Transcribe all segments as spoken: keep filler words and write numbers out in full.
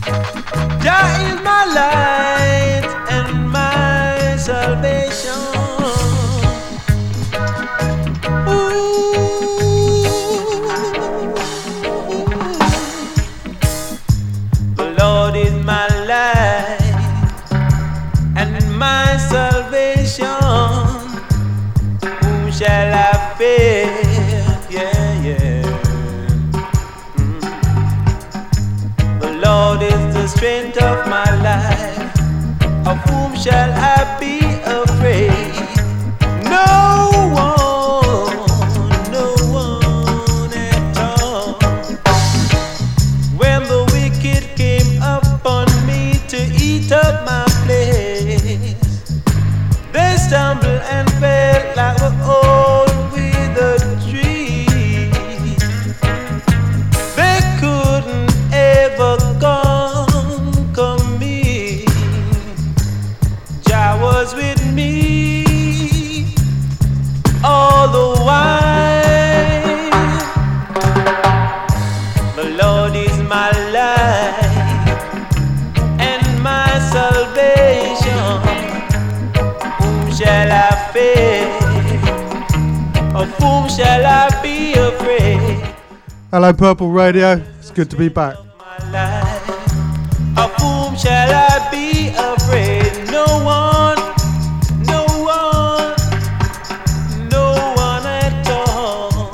Jah is my light and my salvation. Ooh, the Lord is my light and my salvation. Whom shall I fear? Yeah, yeah. Mm. The Lord is the strength of my life. Of whom shall I be afraid? No one, no one at all. When the wicked came upon me to eat up my flesh, they stumbled and fell like an old withered tree. They couldn't ever conquer me. Jah was with me all the while. The Lord is my light and my salvation. Whom shall I fear? Of whom shall I be afraid? Hello, Purple Radio. It's good to be back. My life. Of whom shall I be afraid? No one, no one, no one at all.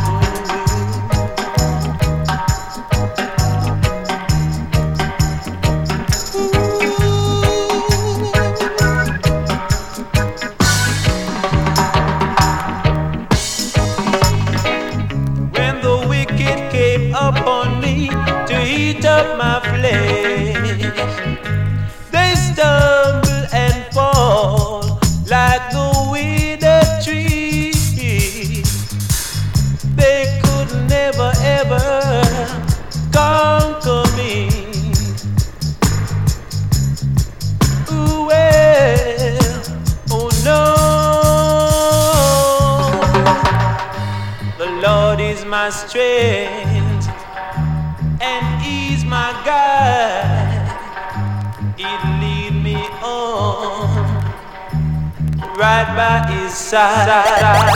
When the wicked came upon me to eat up my flesh, they stumble and fall like the withered tree. They could never ever conquer me. Ooh, well, oh no. The Lord is my strength and He's my guide. He'd lead me on right by His side.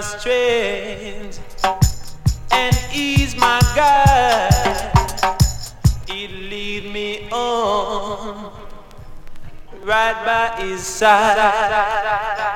strength and He's my guide. He'll lead me on right by His side.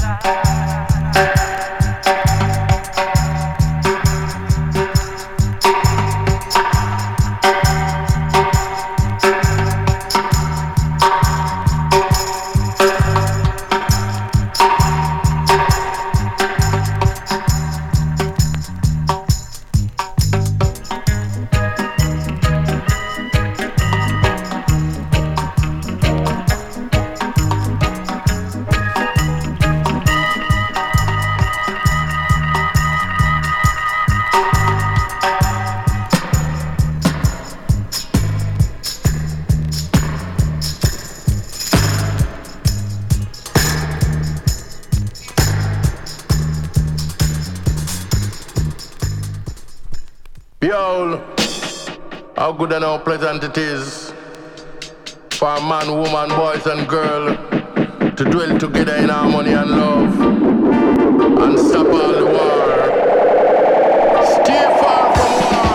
Yo, how good and how pleasant it is for a man, woman, boys and girl to dwell together in harmony and love and stop all the war. Stay far from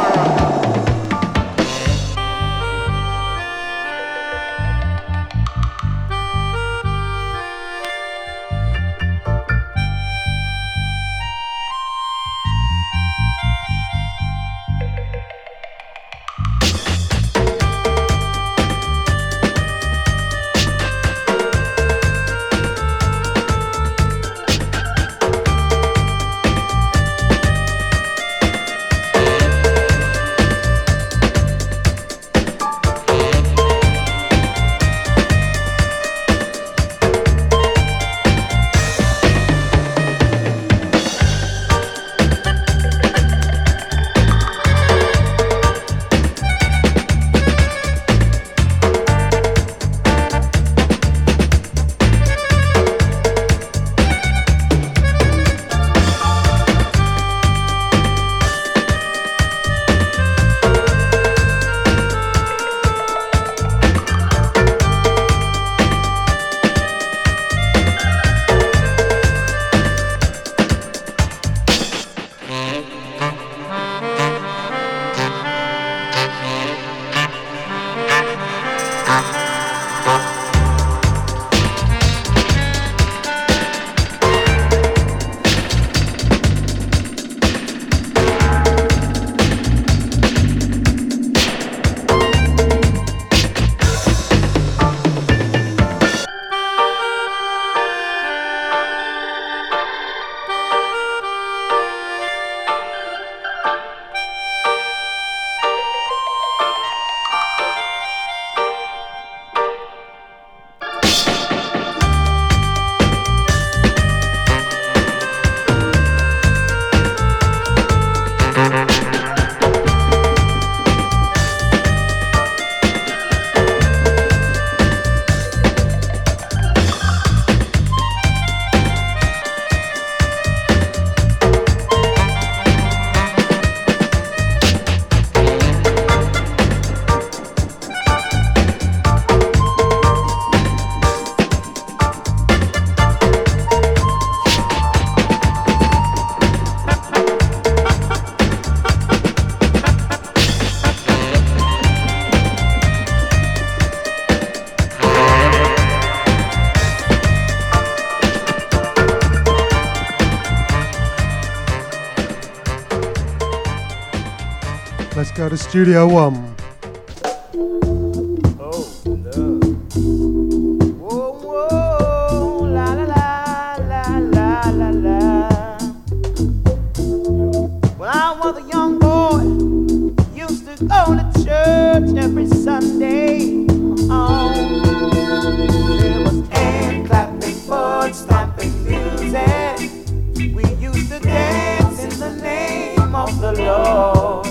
Let's go to Studio One. Oh, love. Whoa, whoa, la la la la la la la. When I was a young boy, used to go to church every Sunday. Oh, there was hand clapping, foot stamping music. We used to dance in the name of the Lord.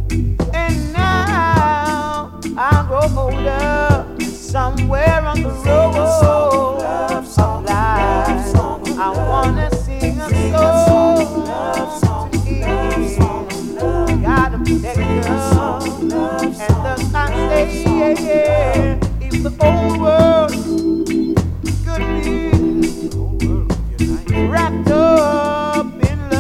I grow older, somewhere on the road of life, I wanna sing a song to Him. Gotta protect us, and the I say, yeah, yeah. If the whole world could be wrapped up in love.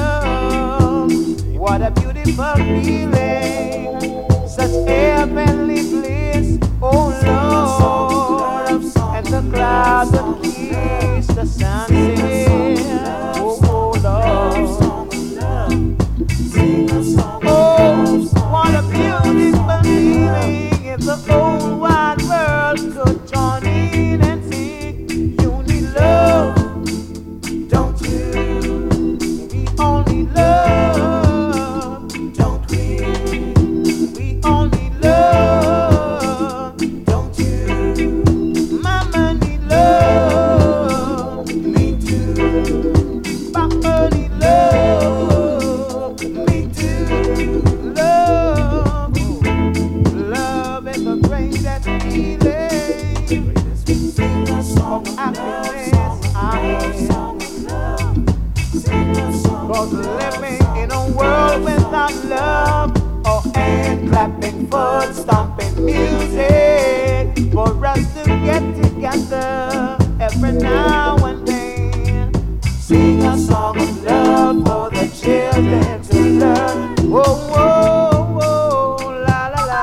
on love, oh, and clapping foot, stomping music for us to get together every now and then. Sing a song of love for the children to learn. Whoa, whoa, whoa, la la la.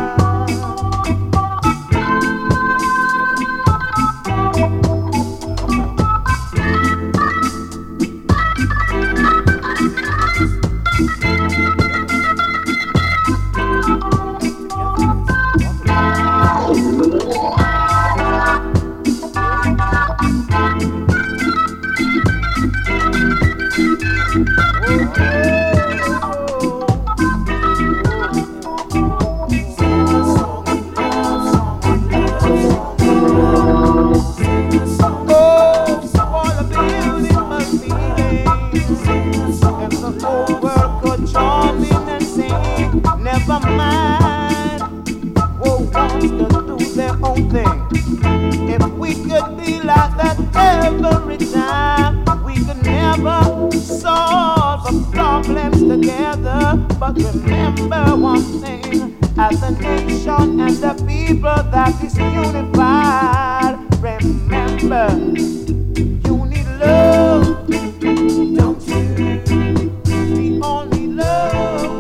Never mind who wants to do their own thing. If we could be like that every time, we could never solve the problems together. But remember one thing, as a nation and the people that is unified, remember, you need love, don't you? We all need love.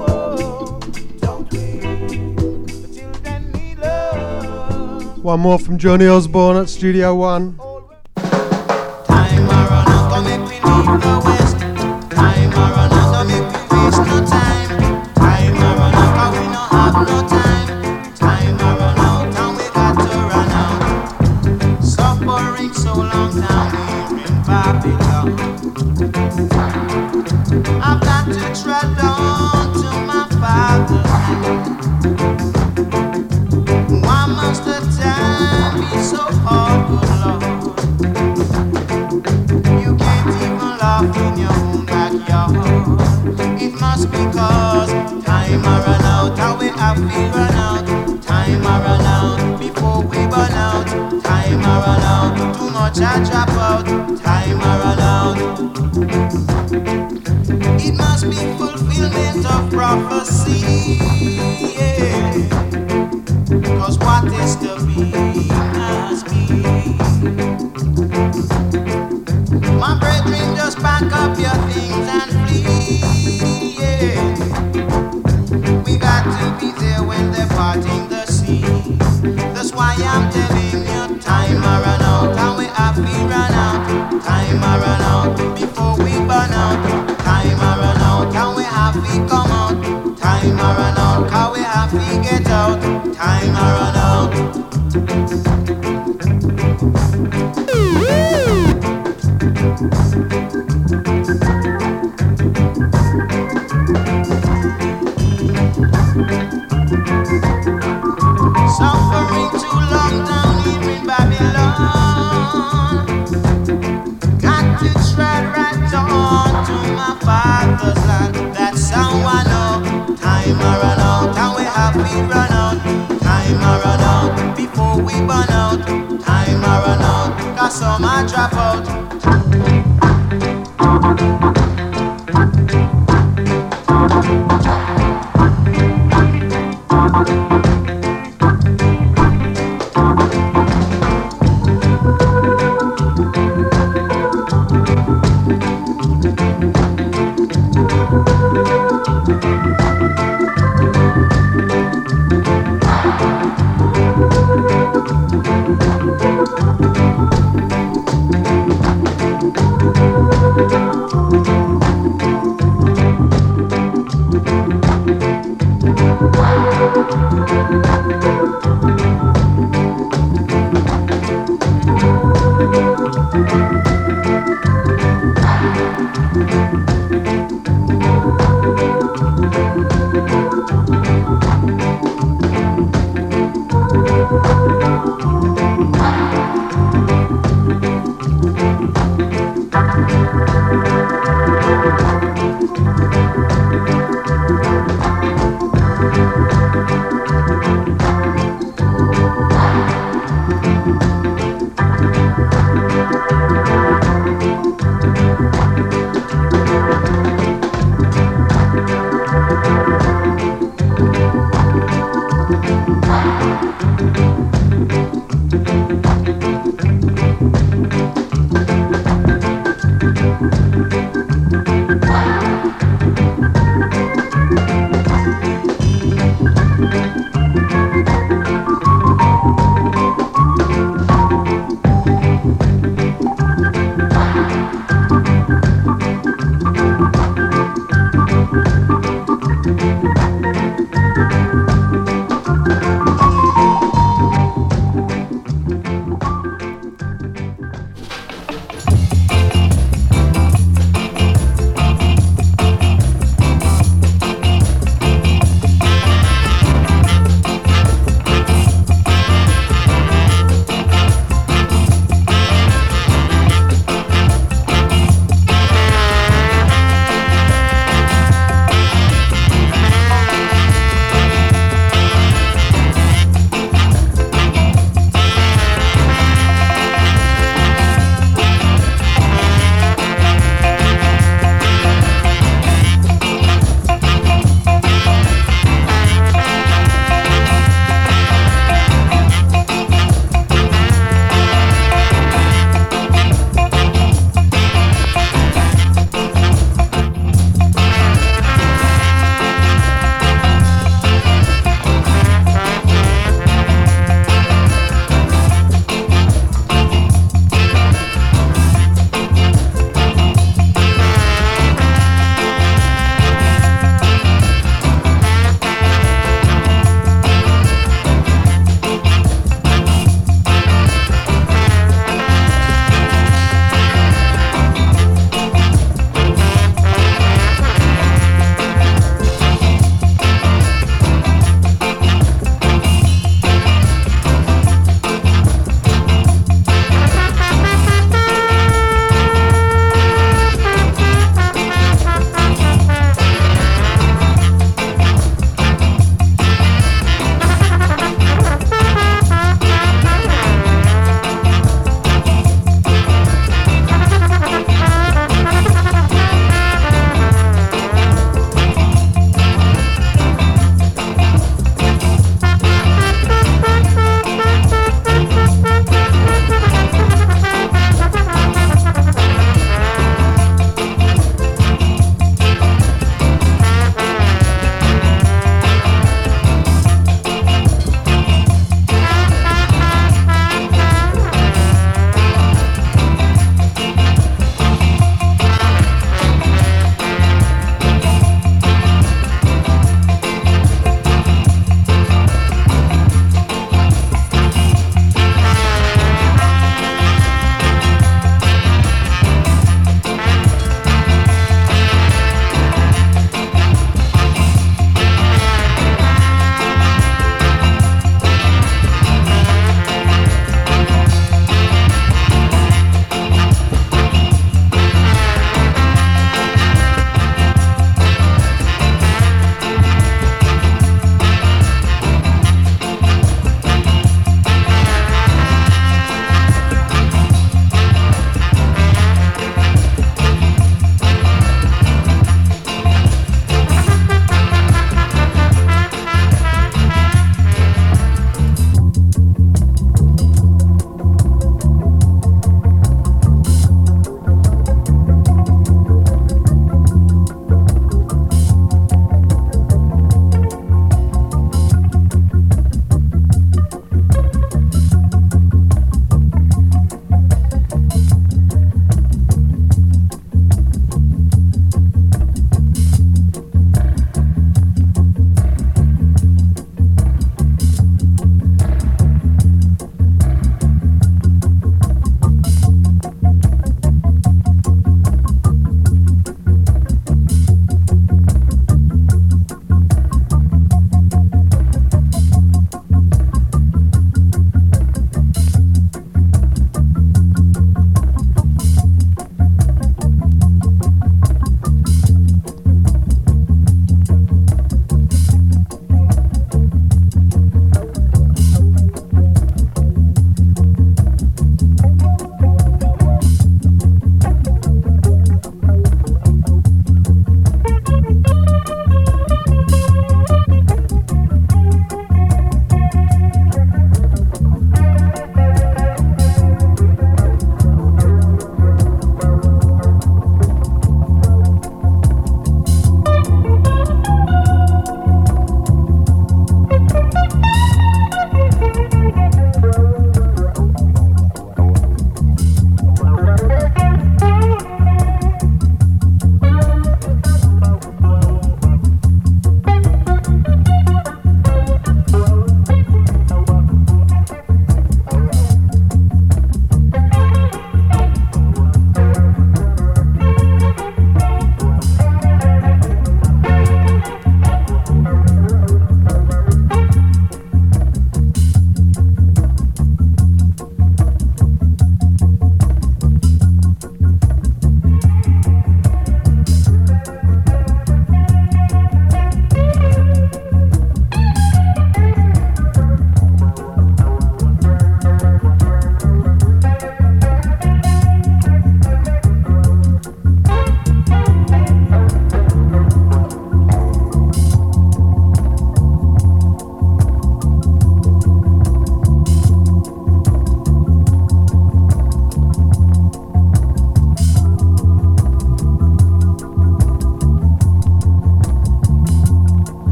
One more from Johnny Osborne at Studio One. Time a run out, come make we leave the west. Time a run out, come make we waste no time. Time a run out, cause we no have no time. Time a run out, and we got to run out. Suffering so long down here in Babylon. I've got to tread on to my father's land. Why must the time be so hard, good Lord? You can't even laugh in your own backyard. It must be cause time a run out, how we have to run out. Time a run out, before we burn out. Time a run out, too much I drop out. Time a run out. It must be fulfillment of prophecy, yeah. Cause what is to be must be. My brethren, just pack up your things and flee, yeah. We got to be there when they're parting the sea. That's why I'm telling you, time a run out, and we have to run out. Time a run out, before we burn out. Time a run out, and we have to come out. Time a run out, cause we have to get out. Time a run out. Suffering too long down here in Babylon. Got to tread right on to my father's land. That's how I know. Time a run out, and we have to run out. Time a run out, before we burn out. Time a run out, cause some I drop out.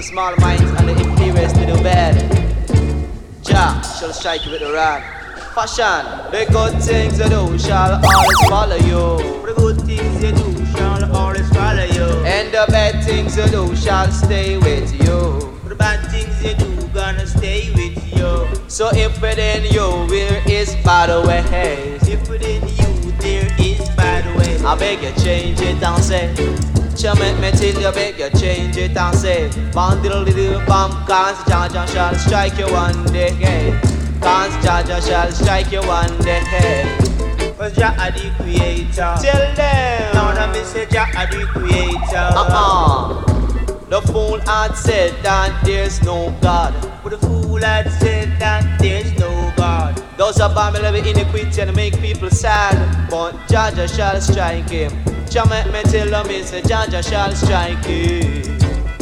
the small minds and the inferiors to do bad. Jah shall strike you with the rod. Fashion, the good things you do shall always follow you. The good things you do shall always follow you. And the bad things you do shall stay with you. The bad things you do gonna stay with you. So if within you there is bad ways, if within you there is bad ways, I beg you change it and say, Cha make me till you beg you change it and say, bam diddle diddle bam, cause Jah Jah shall strike you one day. Cause Jah Jah shall strike you one day. Cause Jah are the creator. Tell them. Now that me say Jah are the creator. Uh-uh. The fool had said that there's no God. But the fool had said that there's no God. Those are Babylon iniquity and make people sad. But Jah Jah shall strike him. Jah make me tell them, me say Jah Jah shall strike him.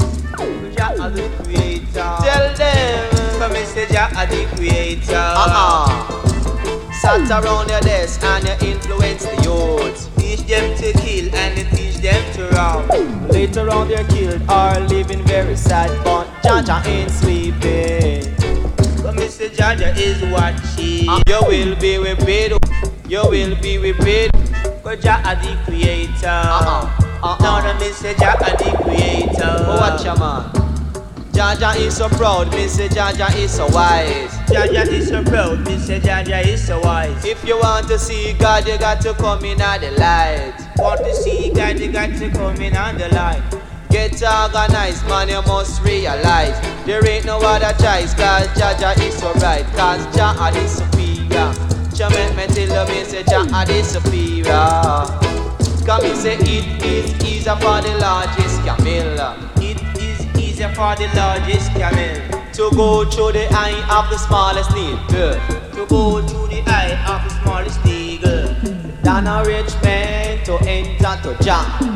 Jah are the creator. Tell them. Come and say Jah are the creator. Uh-uh. Sat around your desk and you influence the youth. Teach them to kill and you teach them to rob. Later on they're killed or living very sad. But Jah Jah ain't sleeping. Come and say Jah Jah is watching. uh, You will be repaid. You will be repaid. Cause Jah are the creator. Uh-uh. Uh-uh. Now that me say Jah are the creator. Oh, watch ya man. Jah Jah is so proud, me say Jah Jah is so wise. Jah Jah is so proud, me say Jah Jah is so wise. If you want to see God, you got to come in at the light. Want to see God, you got to come in on the light. Get organized, man, you must realize there ain't no other choice, cause Jah Jah is so right. Cause Jah are the superior. Jah make me tell you, me say Jah are the superior. Come me say it is easier for the largest camel. It is easier for the largest camel to go through the eye of the smallest needle. To go through the eye of the smallest needle than a rich man to enter to Jah.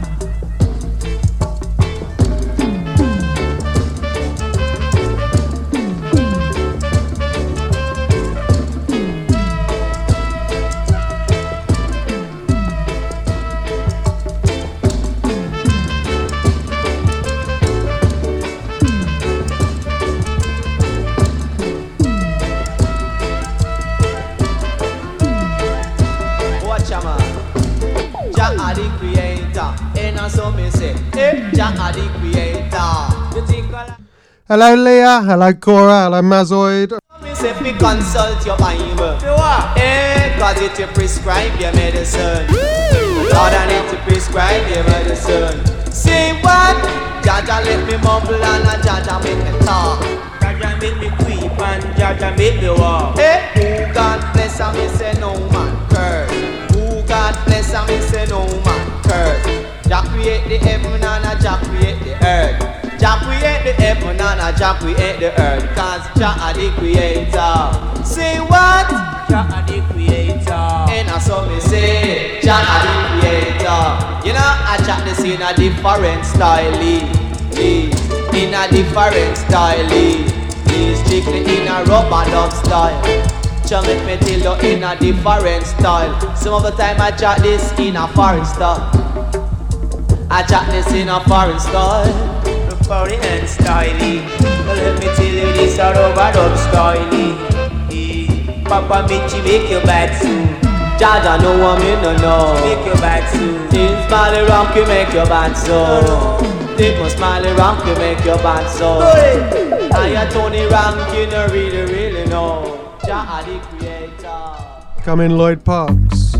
Hello Leah, hello Cora, hello Mazoid. If we consult your Bible, eh, cause it to prescribe your medicine. Lord, I need to prescribe your medicine. Say what? Jah Jah let me mumble and Jah Jah make me talk. Jah Jah make me creep and Jah Jah make me walk. Eh, who God bless and me say no man curse. Who God bless and me say no man curse. Jah create the heaven and Jah create the earth. Jah create the heaven and Jah create the earth. Cause Jah are the creator. Say what? Jah are the creator. And I saw me say Jah are the creator. You know I chat this in a different style. In a different style. Strictly in a rubber dub style. Jah make me tell you in a different style. Some of the time I chat this in a foreign style. I chat this in a foreign style. Foreign and styly. Well, let me tell you this a rubber dub styly. Eh, Papa Mitchie make you bad soon. Jah Jah know what me no know. Make you bad soon. This Smiley Rock you make your bad so. This was Smiley Rock you make your bad so. I a Tony Rankin you really really know. Jah are the creator. Come in Lloyd Parks.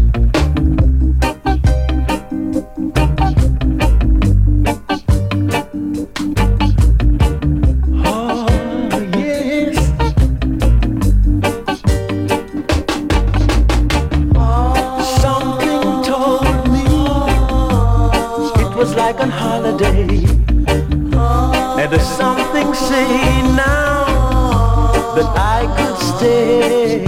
On holiday, and there's something saying now that I could stay.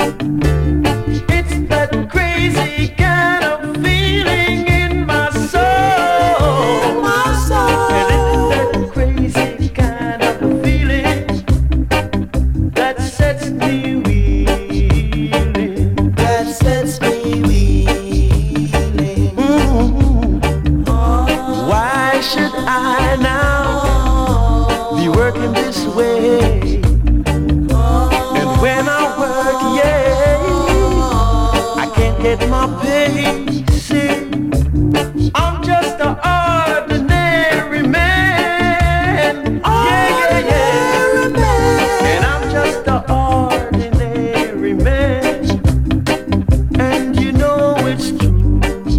It's that crazy kind of feeling in my soul, my soul. And it's that crazy kind of feeling that sets me wheeling, that sets me wheeling. Mm-hmm. Why should I now my basic. I'm just an ordinary man. Yeah, yeah, yeah. And I'm just an ordinary man. And you know it's true.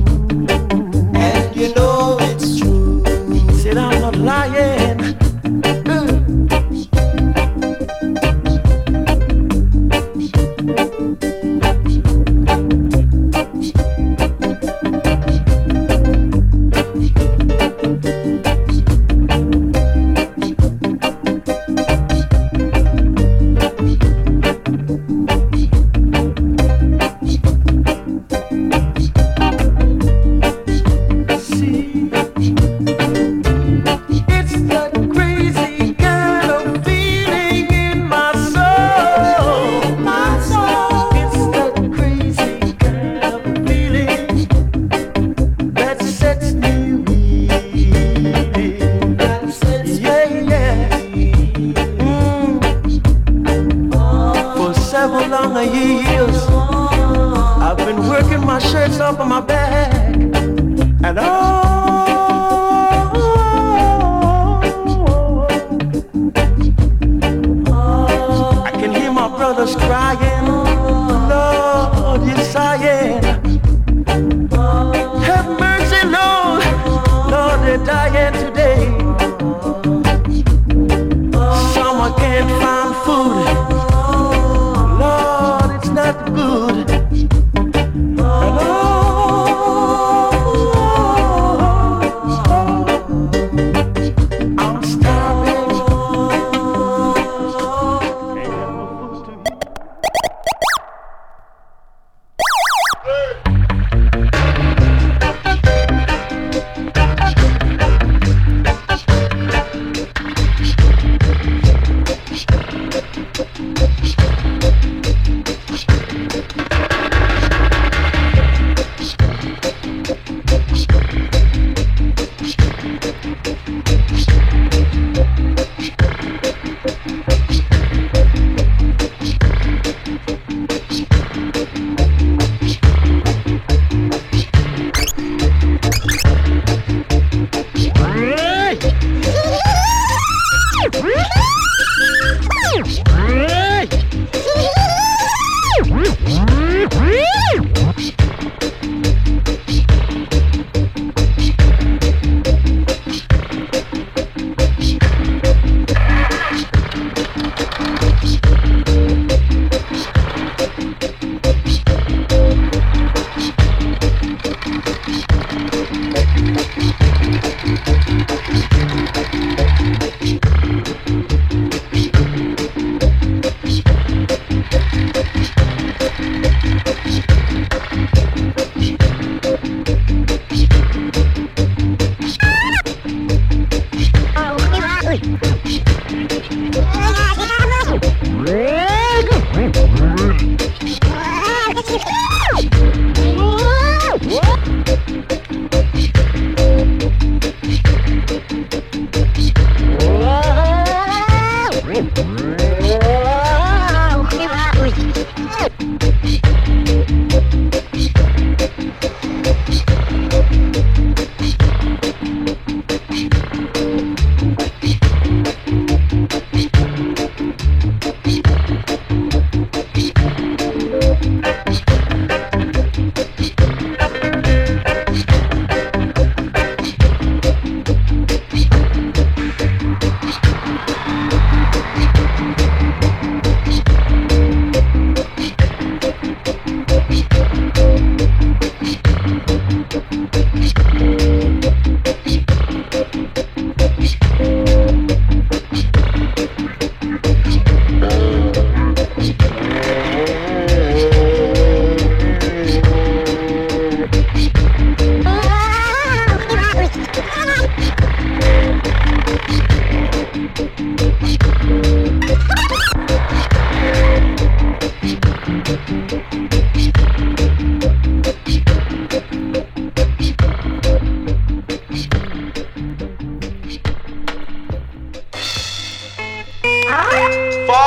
And you know it's true. Said I'm not lying.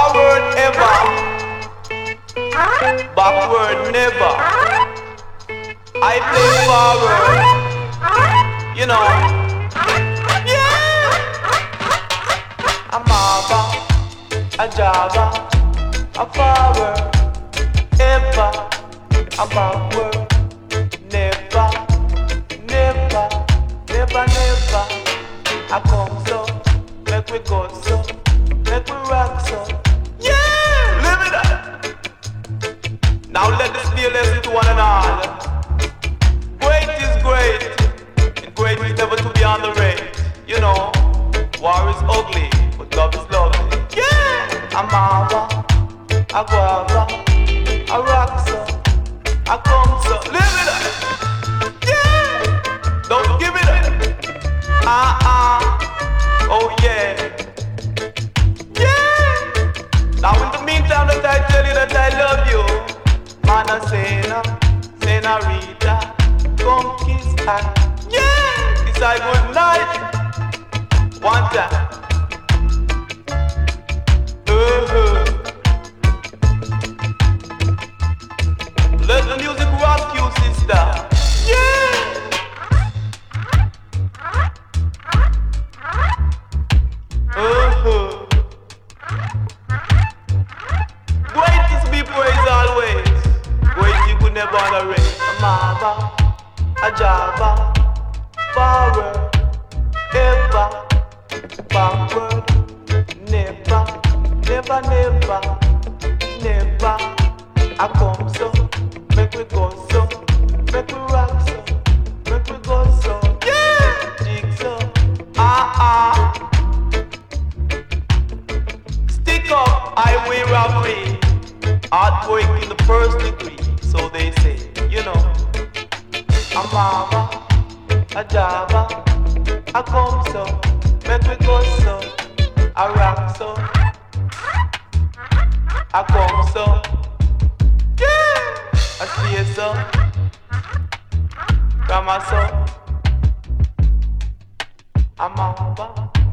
Backward never. I play forward. You know. Yeah. I'm Ava, a Java, a forward. Ever, a backward. Never, never, never, never. I come so, make we go so, make we rock so. Yeah, live it up. Now let this be a lesson to one and all. Great is great, and great is never to be on the rate. You know, war is ugly, but love is lovely. Yeah, I'm Ava, a guava, a rock so, I come so. Live it up. Yeah, don't give it up. Ah uh-uh. Oh yeah. Yeah. Now in the meantime that I tell you that I love you, Mana Sena, Senorita, come kiss her. Yeah. Kiss her good night. One time. Uh-huh. Let the music rock you, sister. Yeah. Uh-huh. Great is be praised always. Great you could never underrate. A Mava, a Java, forward, ever, backward, never, never, never, never. I come so, make we go so, make we rock so, make we go so. Yeah, jigsaw, ah-ah. Up, highway robbery, earthquake in the first degree, so they say, you know. A Mava, a Java, I come so, make me go so, I rock so, I come so, yeah, I see so, Grandma so, a Mava,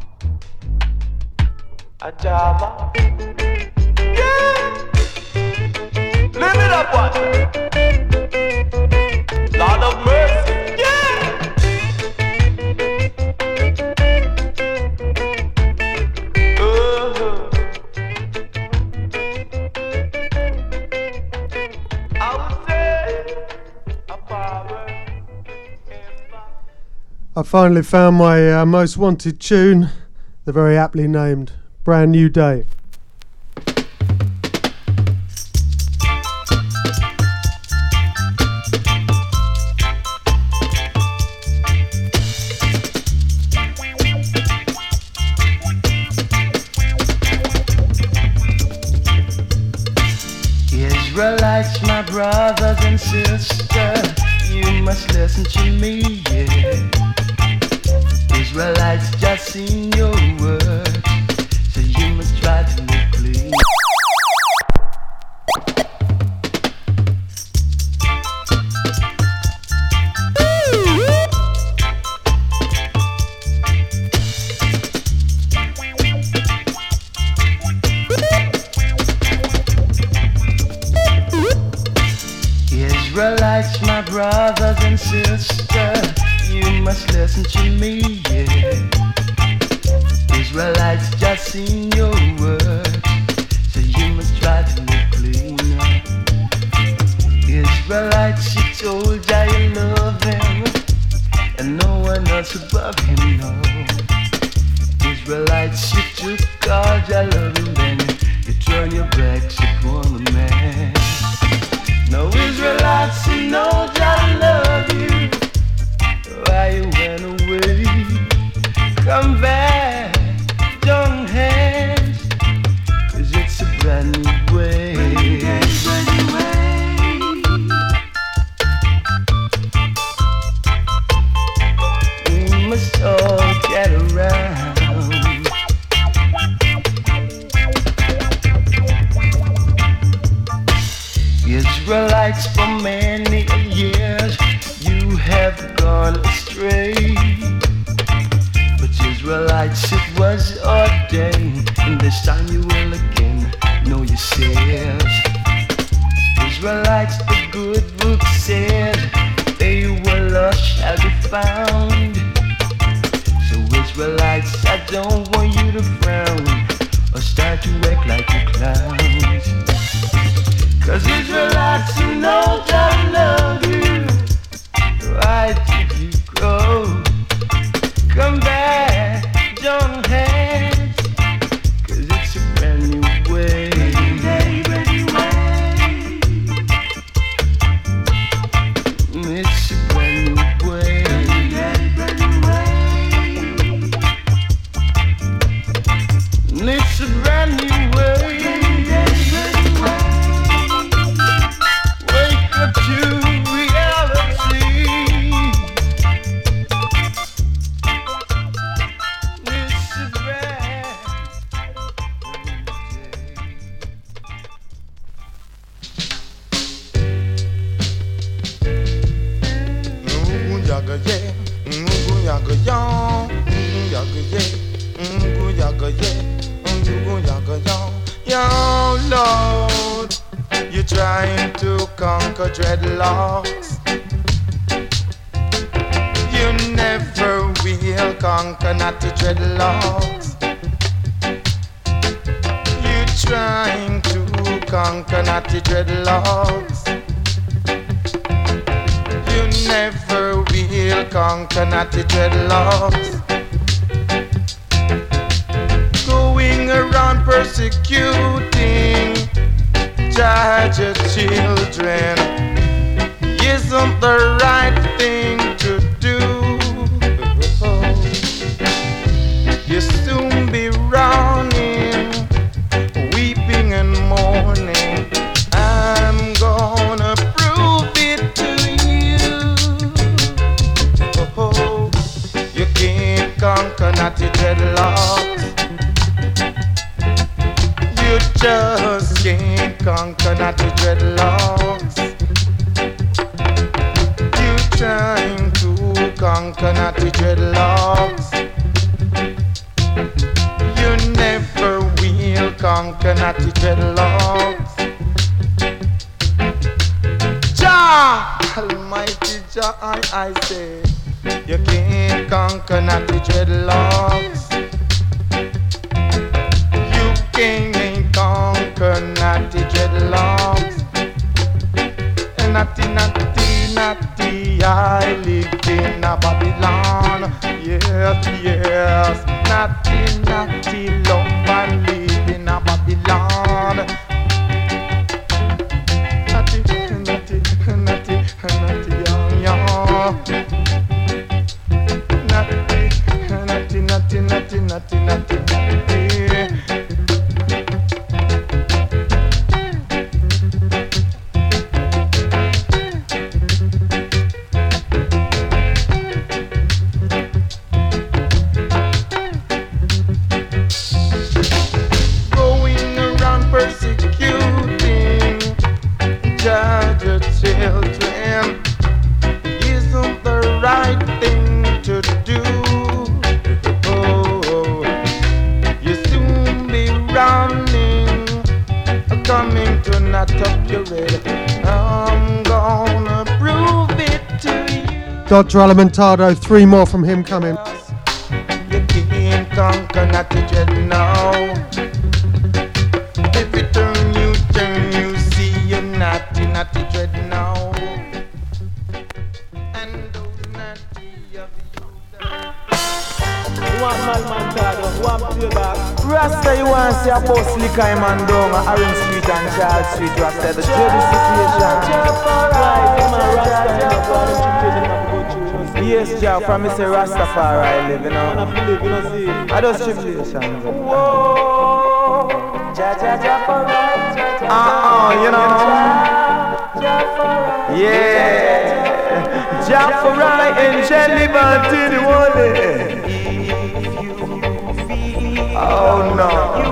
a Java. Yeah! Live it up, what? Lord of mercy. Yeah! Uh-huh. I would say a power. I finally found my uh, most wanted tune. They're very aptly named Brand New Day. Israelites, my brothers and sisters, you must listen to me, yeah. Israelites just sing your words, so you must try to live clean. Israelites, my brothers and sisters, you must listen to me, yeah. Israelites just sing your words, so you must try to live clean. Israelites, you told Jah you love him, and no one else above him, no. Israelites, you took all Jah love him, then you turn your backs upon the man. No Israelites, you know Jah love you, why you went away? Come back, join hands, 'cause it's a brand new way. Brand new way. We must all get around. Israelites, for many years you have gone astray, but Israelites, it was ordained, and this time you will again know yourselves. Israelites, the good book said they found. So Israelites, I don't want you to frown or start to act like a clown. Cause Israelites, you know that I love you. Why did you go? Come back, don't hands, cause it's a brand new way. It's a brand new way. It's a brand new way. Wake up to reality. It's a brand Ngu yaga ye, ngu yaga yo, ngu yaga ye, ngu yaga ye, ngu yaga yo. Yo, Lord, you're trying to conquer dreadlocks. You never will conquer not the dreadlocks. You're trying to conquer not the dreadlocks. You never will conquer not the dreadlocks. Going around persecuting Georgia children isn't the right thing to do. You'll soon be running, weeping and mourning. I'm gonna prove it to you. Oh, you can't conquer not the dreadlocks. You just can't conquer not the dreadlocks. You trying to conquer not the dreadlocks. You never will conquer not the dreadlocks. Jah, Almighty Jah, I, I say, you can't conquer not the dreadlocks. You can't conquer not the dreadlocks. And natty, natty, natty, I live in a Babylon. Yes, yes, natty, natty, love and live in a Babylon. Natty, natty, natty, natty, young, young. Natty, natty, natty, natty, natty, natty, natty. Going around persecuting Georgia children isn't the right thing to do. Oh, you soon be running, coming to knot up your head. I'm gonna prove it to you. Doctor Alimentado, three more from him coming. You can't conquer not to dread now. If you turn, you turn, you see you're naughty, not to dread now. And those naughty of you. One man, man, God, one playback. Rasta, you want to see a boss liquor man down on Orange Street and Charles Street. Rasta, the dreaded situation. Yes, Jah, from Mister Rastafari live, you know. I just tribulation. Whoa, Jah, Jah, Jah, for right. Ah, you know. Yeah, Jah, for right, angel, liberty, the one. Oh no.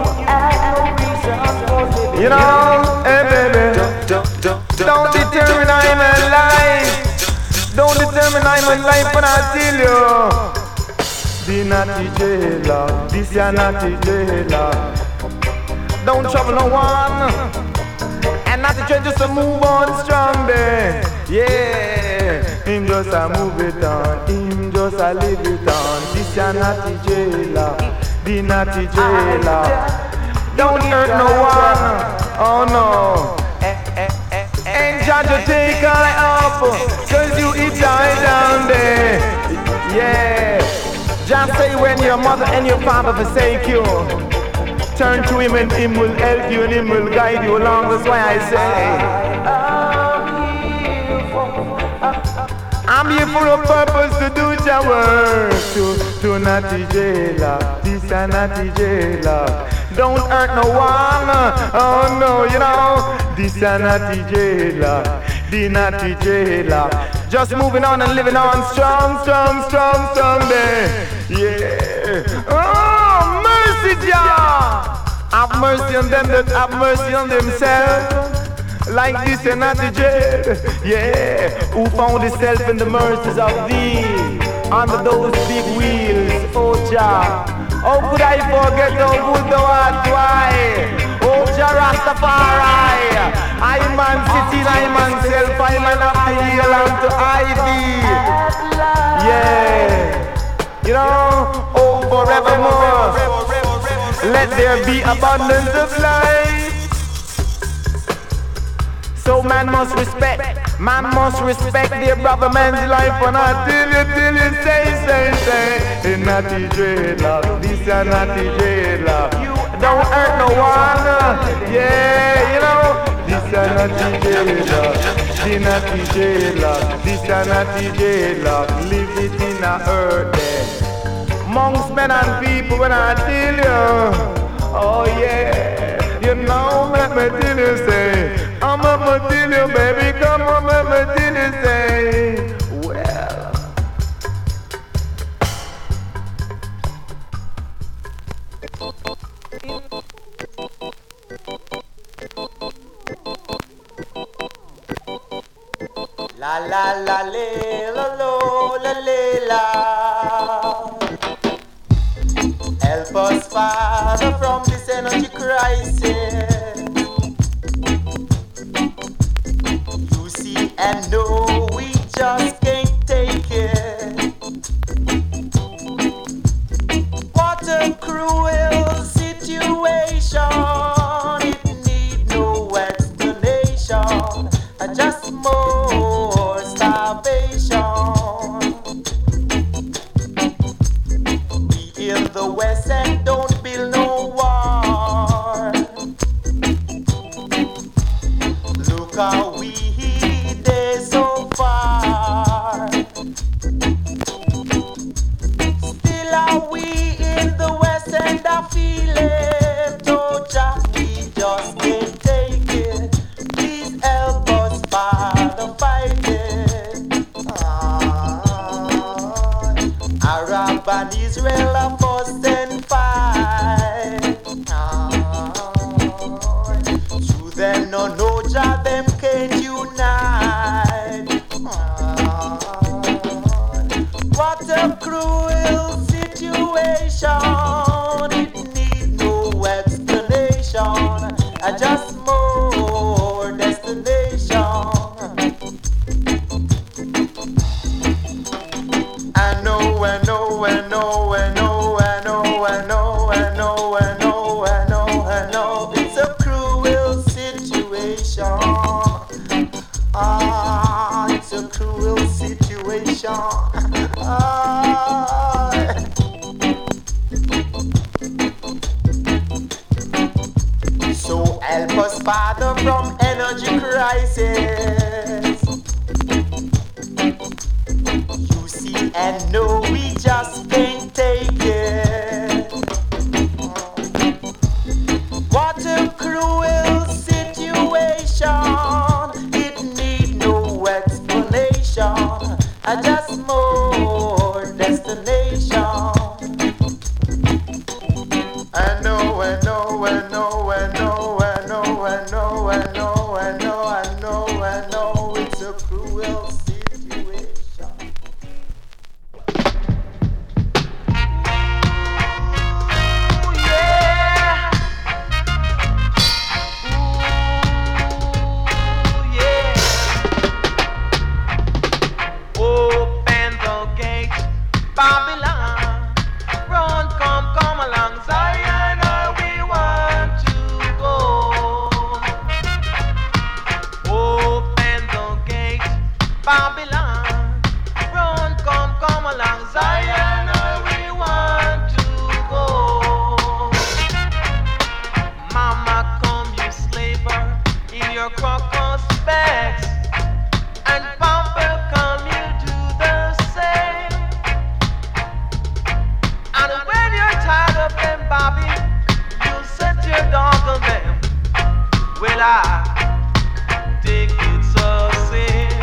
You know, hey baby, don't determine I'm alive. Don't determine I'm alive when I tell you. The naughty jailer, this ya naughty jailer. Don't trouble no one. And naughty jailer just a move on strong, babe. Yeah, him just a move it on. Him just a live it on. This a naughty jailer, the naughty jailer. Don't hurt no one, oh no. Ain't trying to take I up, cause you eat I down there. Yeah. Just say when your mother and your father forsake you, turn to him and him will help you and him will guide you along. That's why I say I'm here for a purpose to do your work. To, to naughty jailer, this a naughty jailer. Don't hurt no one, oh no, you know. This a naughty jailer, the naughty jailer. Just moving on and living on, strong, strong, strong, strong there. Yeah. Oh, mercy, Jah. Have mercy on them that have mercy on themselves. Like this and not the jail, yeah. Who found himself in the mercies of thee under those big wheels, oh Jah. How could I forget how good thou art, why? Oh Jah Rastafari, I man sitting, I man self, I man up the hill and to ivy. Yeah, you know, oh forevermore, let there be abundance of life. So man must respect, man must respect their brother man's life. And I tell you, till you say, say, say, in naughty dreadlock, this a naughty dreadlock. Don't hurt no one, yeah, you know. This a naughty dreadlock, the naughty dreadlock, this a naughty dreadlock. Live it in a earth there. Monks, men and people, when I tell you, oh yeah, you know, let me tell you, say, I'm a tell you, baby, come on, let me tell you, say, well. La la la le la lo la le la. Help us, Father, from this energy crisis. You see and know we just can't take it. What a cruel situation. It need no explanation. Just more starvation. We in the West and don't build no war. Look how we there so far. Still are we in the West and I feel it. Oh, Jah, we just can't take it. Please help us, Father, fight it. Ah, Arab and Israel are fuss and fight. Ah, through them no no Jah, them can't unite. Ah, what a cruel situation. It need no explanation. I just more destination. I know, I know, I know, I know, I know, I know, I know, I know, I know, I know. It's a cruel situation. Ah, it's a cruel situation. Ah. So help us, Father, from energy crisis. You see and know we just can't take it. What a cruel situation. It need no explanation. I just more destination. I know, I know, I know, I know, I know, I know, I know, I know, I know, I know, it's a cruel situation. lie. Think it's a sin.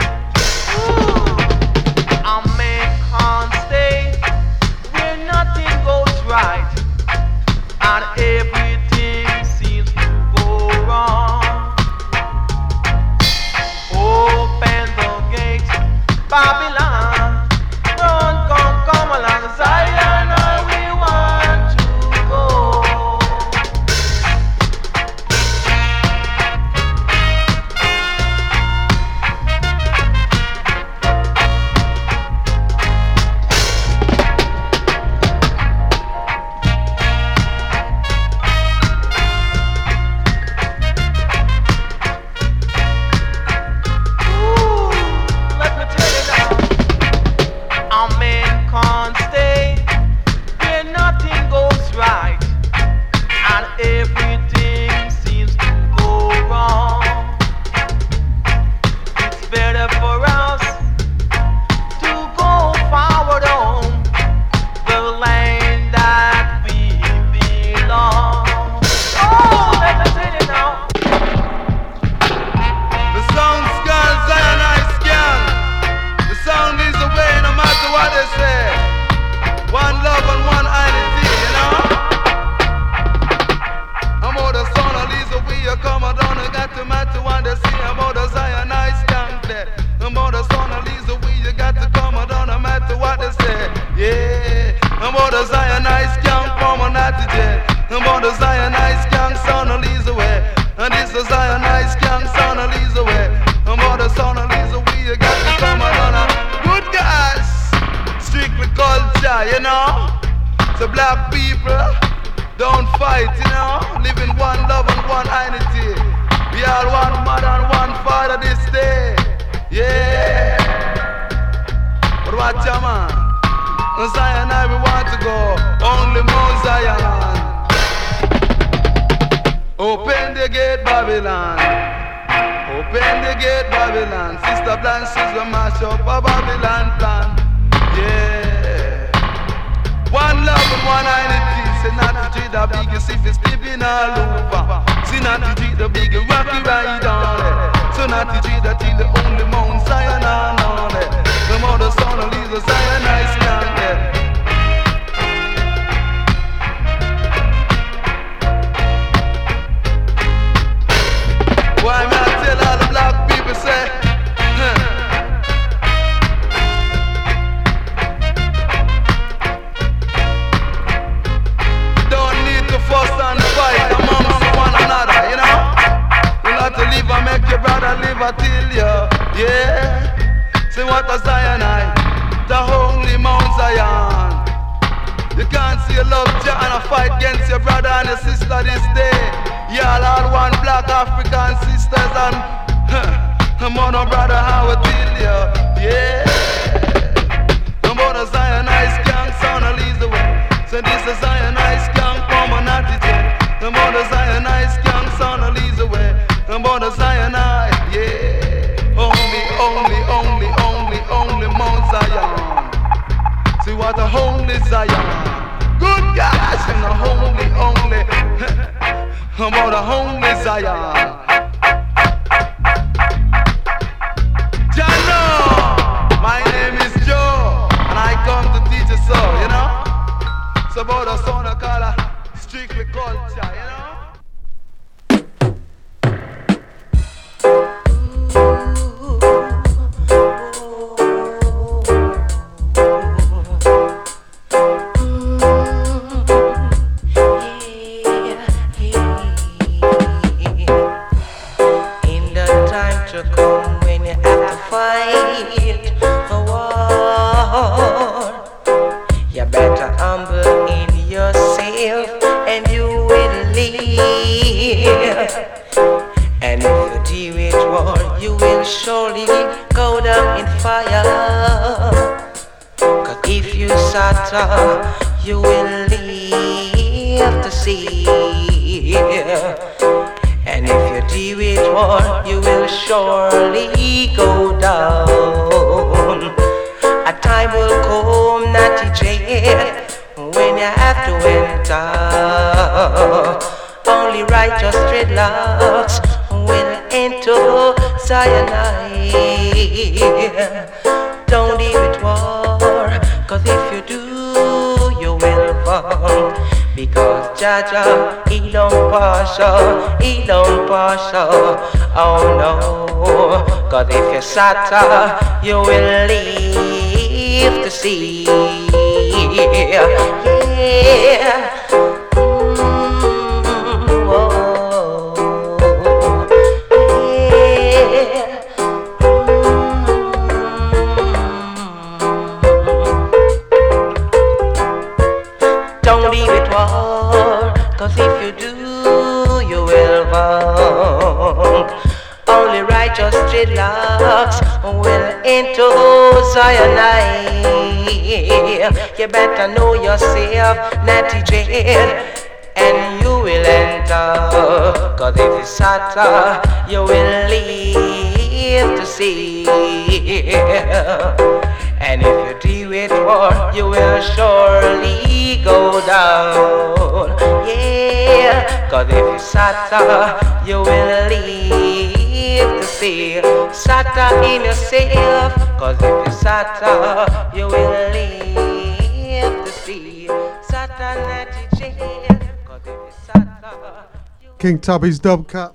Ooh, a man can't stay where nothing goes right, and everything seems to go wrong. Open the gates, Babylon. Run, come, come along, Zion, where we want to go. Only righteous dreadlocks into cyanide. Don't leave it war, cause if you do, you will fall. Because Jaja, he don't partial, he don't partial. Oh no, cause if you satta, you will leave the sea. Yeah. Mm, whoa. Don't leave it war, cause if you do, you will walk. Only righteous dreadlocks will into cyanide. You better know yourself, Natty Jane, and you will enter. Cause if you satta, you will leave to see. And if you do it war, you will surely go down. Yeah, cause if you satta, you will leave to see. Satta in yourself, cause if you satta, you will leave to see. Satta Natty Jane, cause if you satta, you King Tubby's dub cut.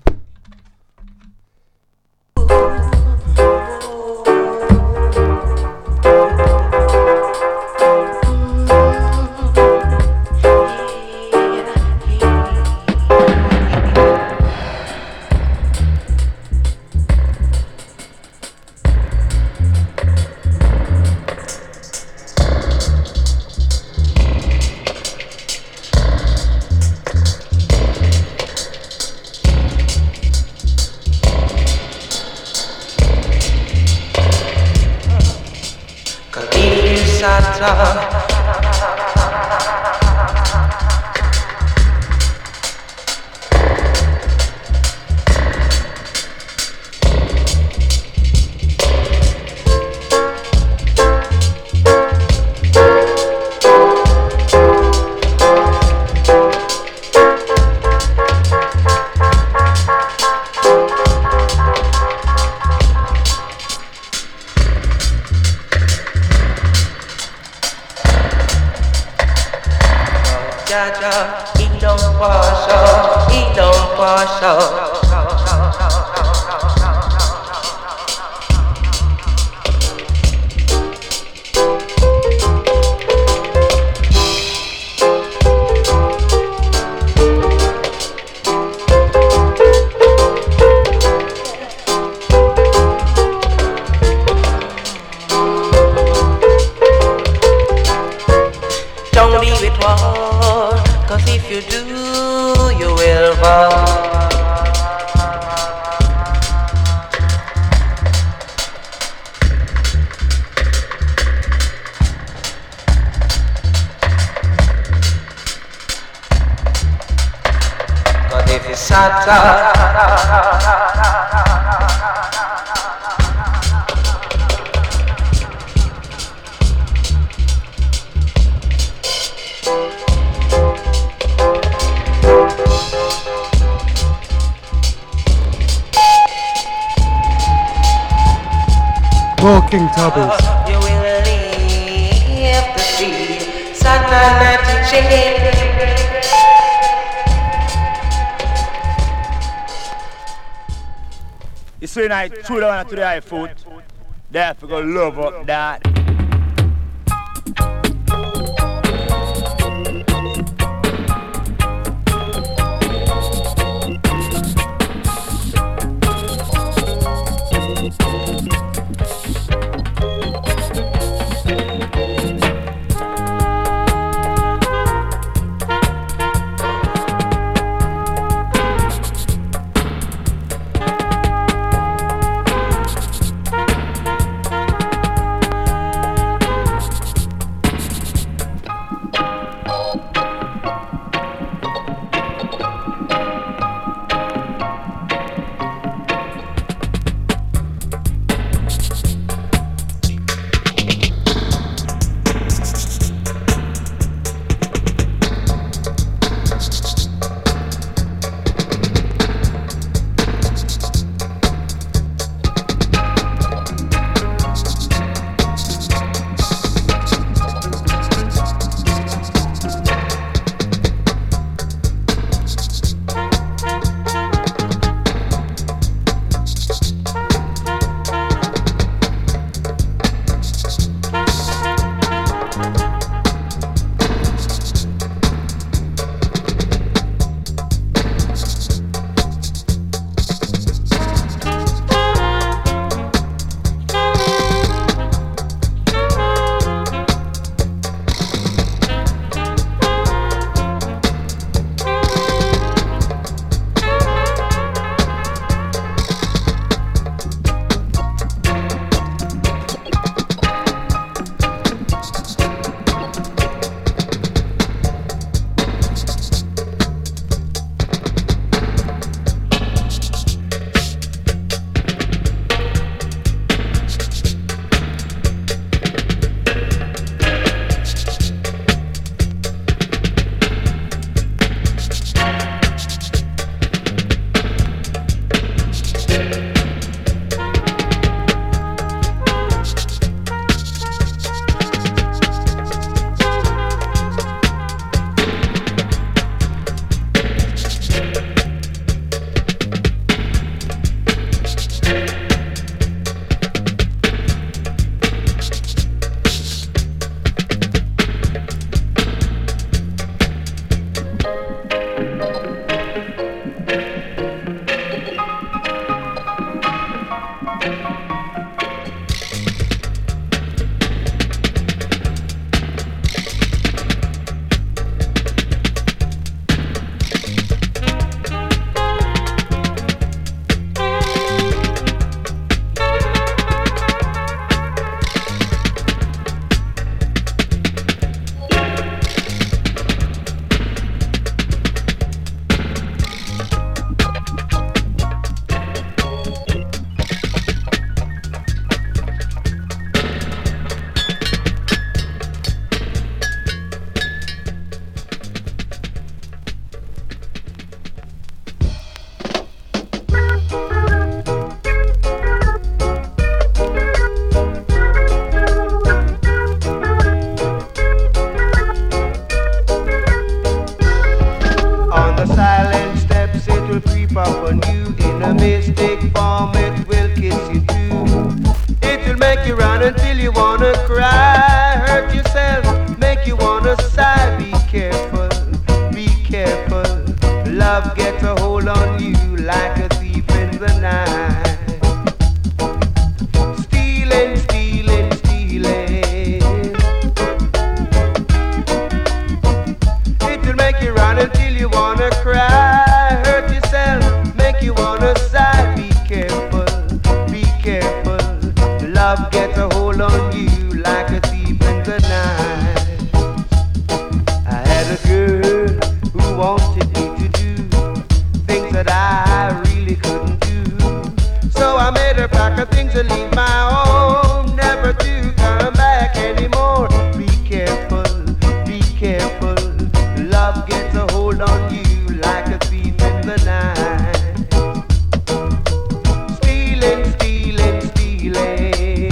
More King Tubbies. you will leave the sea. Satta Natty Jane. You see, I threw down to the high foot. Therefore, go love up that. creep up on you in a mystic form. It will kiss you too. It will make you run until you wanna cry, hurt yourself, make you wanna sigh. Be careful, be careful. Love gets a hold on you like a thief in the night. Stealing, stealing, stealing. It will make you run until you wanna cry, hurt yourself, make you wanna sigh. Be careful, be careful. Love gets a hold on you like a thief in the night. I had a girl who wanted me to do things that I really couldn't do. So I made her pack of things and leave my home, never to come back anymore. Be careful, be careful. Love gets a hold on you like a thief in the night. Stealing, stealing, stealing.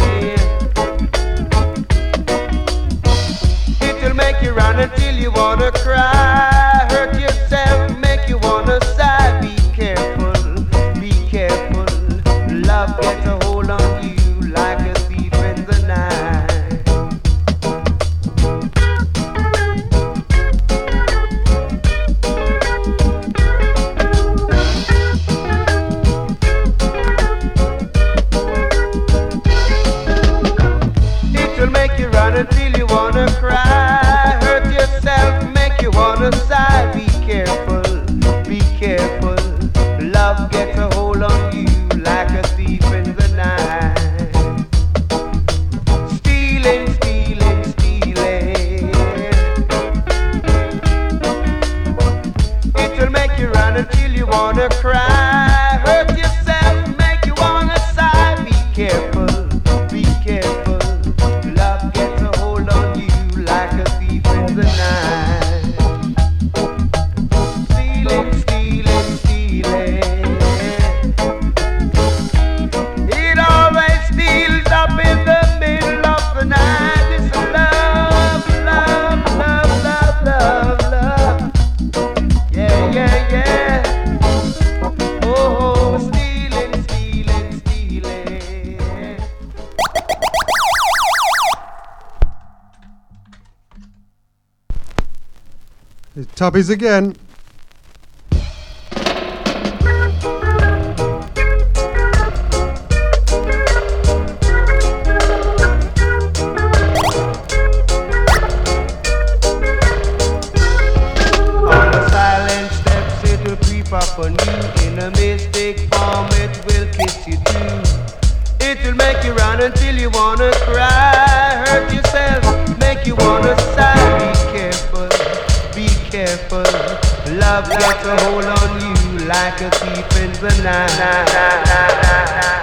It'll make you run until you wanna cry, hurt yourself, make you wanna sigh. Be careful, be careful. Love gets a hold on you like a thief in the night. It'll make you run until you wanna cry, hurt yourself, make you wanna sigh. Be careful, be careful. Love gets a hold on you like a thief in the night. Stealing, stealing, stealing. It'll make you run until you wanna cry, hurt yourself, make you wanna sigh. Be careful, be careful. Love gets a hold on you like a thief in the night. Stealing, stealing, stealing. It always steals up in the middle of the night. It's love, love, love, love, love, love. Yeah, yeah, yeah. Oh, stealing, stealing, stealing. It's Tubbies again. On the silent steps it will creep up on you in a mystic form. It will kiss you too. It will make you run until you wanna cry, hurt yourself, make you wanna sigh. Be careful, be careful. Love gets a hold on you like a thief in the night.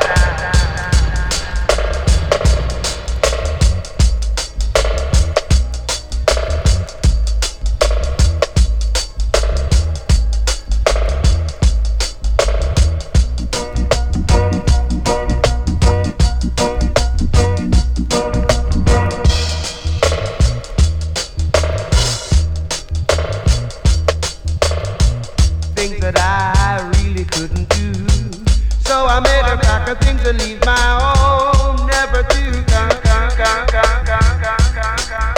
Things that I really couldn't do. So I made a pack of things to leave my home, never to come, come, come, come, come, come, come, come,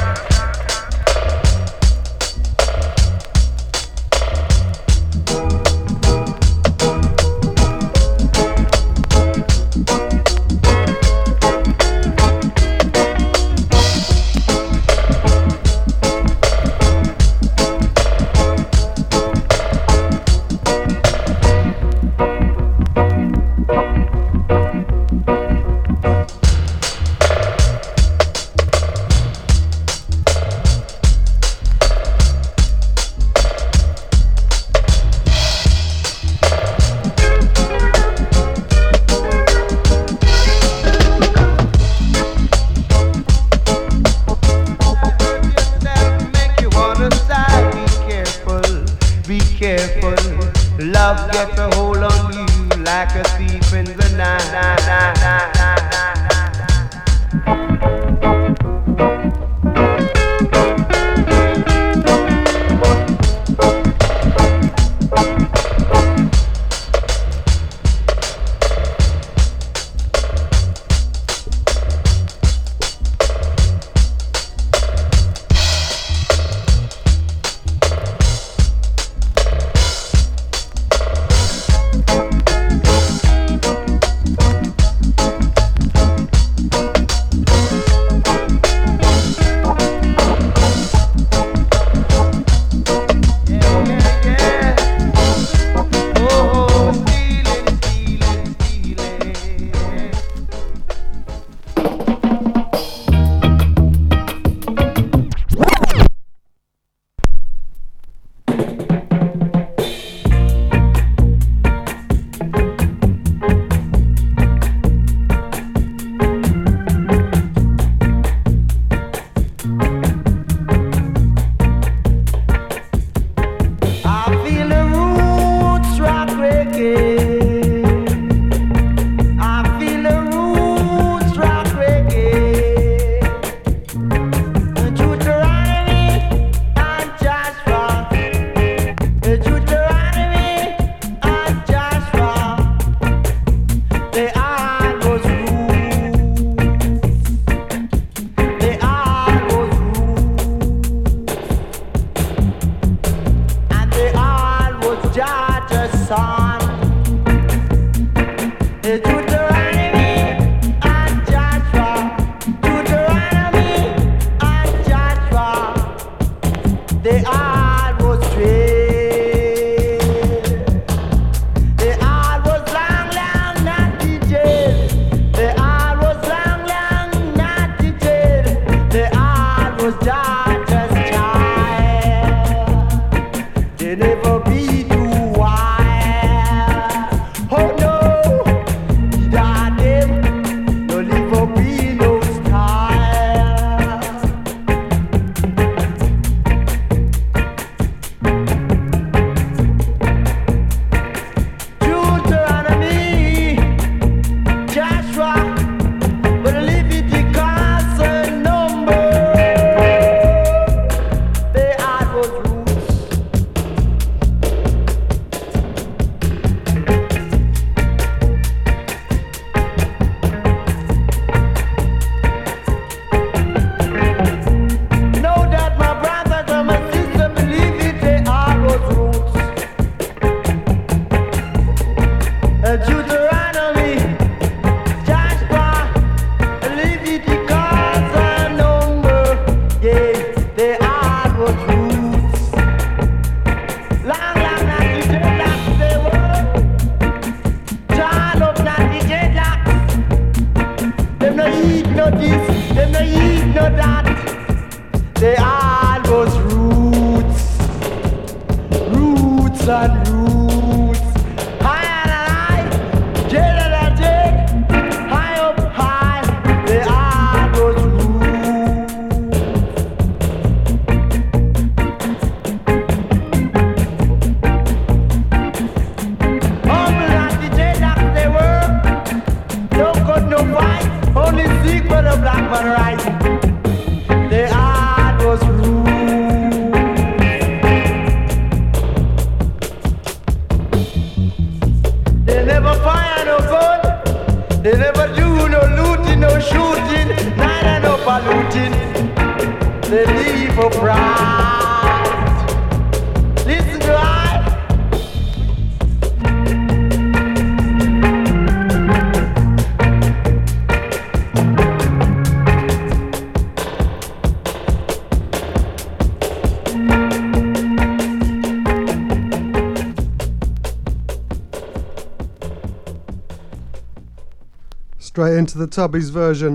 love gets a hold on you like a thief in the night. never be too wild. Oh no, that them no live for be no style. Deuteronomy, Joshua, but Leviticus and Number, they are those roots. Know that my brothers and my sisters believe it, they are those roots. Uh, Deuteronomy, Joshua, Leviticus and Number, yeah, they are those roots. Long, long, not the dreadlocks they were. John up, not the dreadlocks. Them no eat no this, them no eat no that. They are those roots, roots and roots. High and high, jail and jail, high up high. They are those roots. Humble and the jailocks they were. No cut, no fight, only seek for the black man right. They are those roots. They never fire no gun. They never do no looting, no shooting, neither no polluting. They live for pride. Listen to I. Straight into the Tubbies version.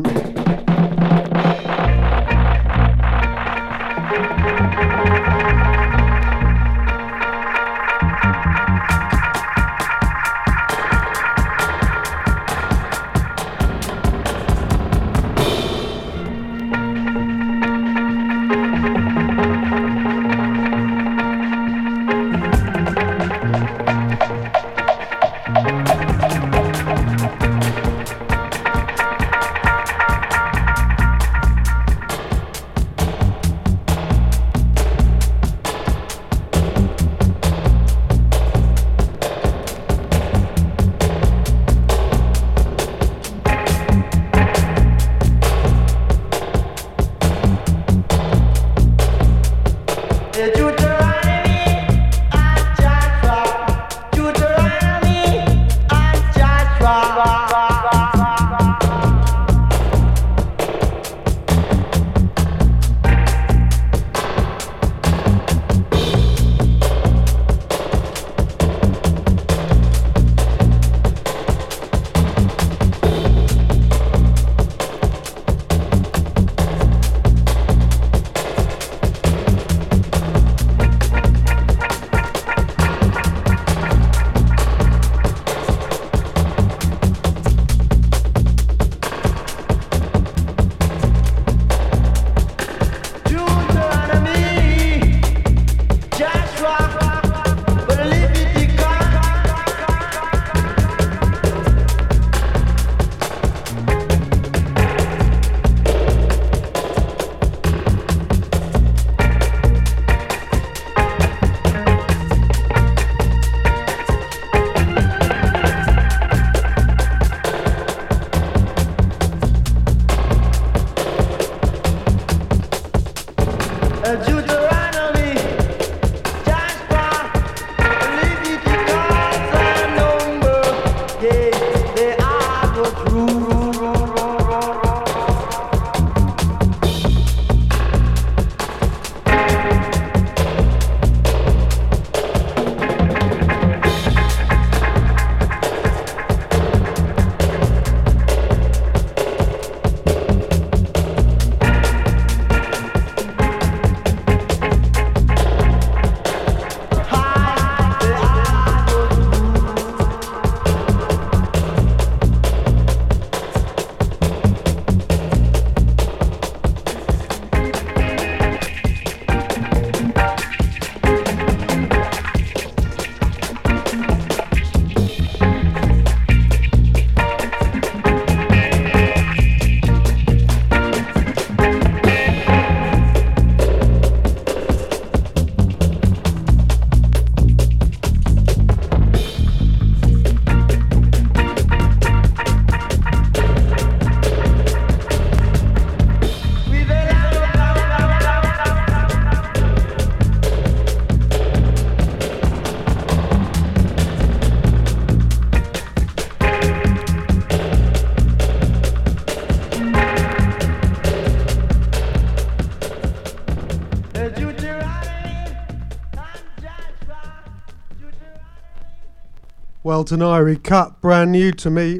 Welton Irie cut, brand new to me.